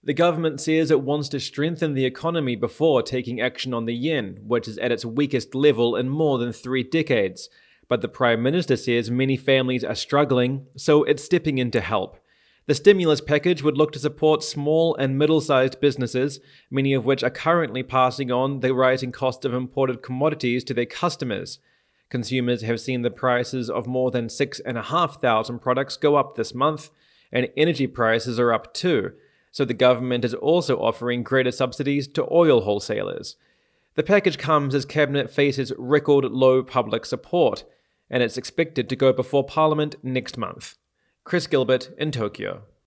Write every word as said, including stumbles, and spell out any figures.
The government says it wants to strengthen the economy before taking action on the yen, which is at its weakest level in more than three decades. But the Prime Minister says many families are struggling, so it's stepping in to help. The stimulus package would look to support small and middle-sized businesses, many of which are currently passing on the rising cost of imported commodities to their customers. Consumers have seen the prices of more than six thousand five hundred products go up this month, and energy prices are up too. So the government is also offering greater subsidies to oil wholesalers. The package comes as Cabinet faces record low public support, and it's expected to go before Parliament next month. Chris Gilbert in Tokyo.